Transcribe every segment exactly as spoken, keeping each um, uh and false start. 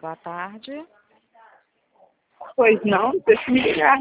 boa tarde. Pois não, deixa me ligar.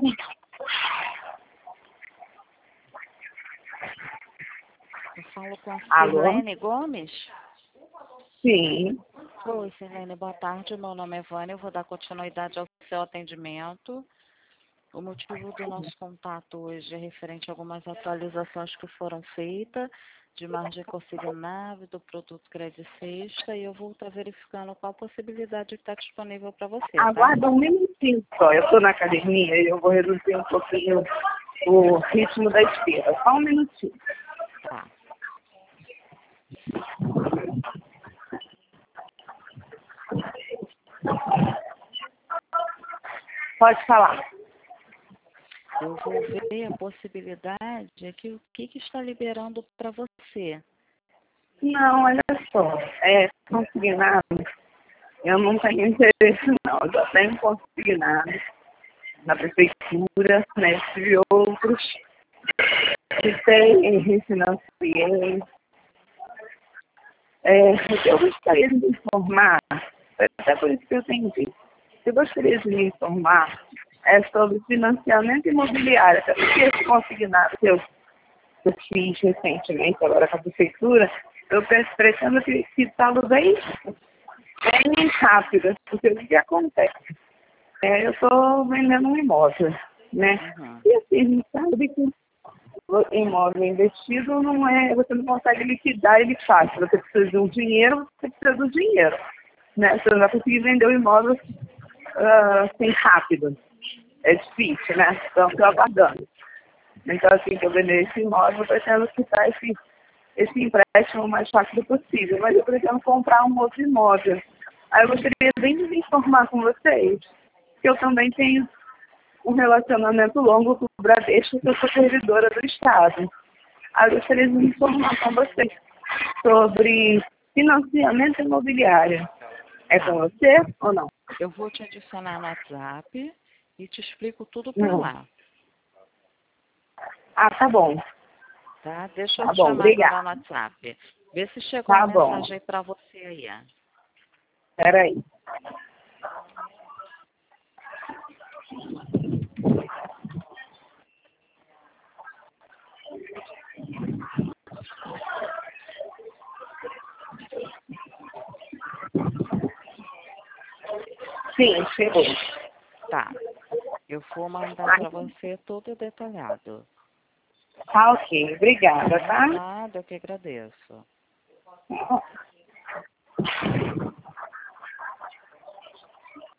Eu falo com a Alô? Sirlene Gomes. Sim. Oi, Sirlene, boa tarde. Meu nome é Vânia. Eu vou dar continuidade ao seu atendimento. O motivo do nosso contato hoje é referente a algumas atualizações que foram feitas de margem consignável do produto Crédito Sexta, e eu vou estar verificando qual possibilidade que está disponível para você, tá? Aguarda um minutinho só. Eu estou na academia e eu vou reduzir um pouquinho o ritmo da espera. Só um minutinho. Tá. Pode falar. Eu vou ver a possibilidade que o que, que está liberando para você. Não, olha só. É consignado. Eu não tenho interesse, não. Eu já tenho consignado na prefeitura, né? Tive outros que têm refinanciei. É, eu gostaria de me informar, até por isso que eu tenho dito, eu gostaria de me informar é, sobre financiamento imobiliário, até porque esse consignado que eu, eu fiz recentemente agora com a prefeitura, eu pretendo quitá-lo bem, bem rápido, porque o que acontece? É, eu estou vendendo um imóvel, né? Uhum. E assim, a gente sabe que o imóvel investido não é, você não consegue liquidar ele fácil. Você precisa de um dinheiro, você precisa do dinheiro, né? Você não vai conseguir vender o imóvel uh, assim rápido. É difícil, né? Então, estou aguardando. Então, assim, que eu vender esse imóvel, eu pretendo quitar esse, esse empréstimo o mais rápido possível. Mas eu pretendo comprar um outro imóvel. Aí eu gostaria bem de me informar com vocês, que eu também tenho um relacionamento longo com o Bradesco, que eu sou servidora do Estado. Aí eu gostaria de me informar com vocês sobre financiamento imobiliário. É com você ou não? Eu vou te adicionar no WhatsApp e te explico tudo por Não. lá. Ah, tá bom. Tá? Deixa eu Tá te bom, chamar agora obrigada. no WhatsApp. Vê se chegou a Tá bom. mensagem aí para você aí. Peraí. Sim, chegou. Tá. Eu vou mandar para você tudo detalhado. Tá ok, obrigada, tá? Nada, eu que agradeço.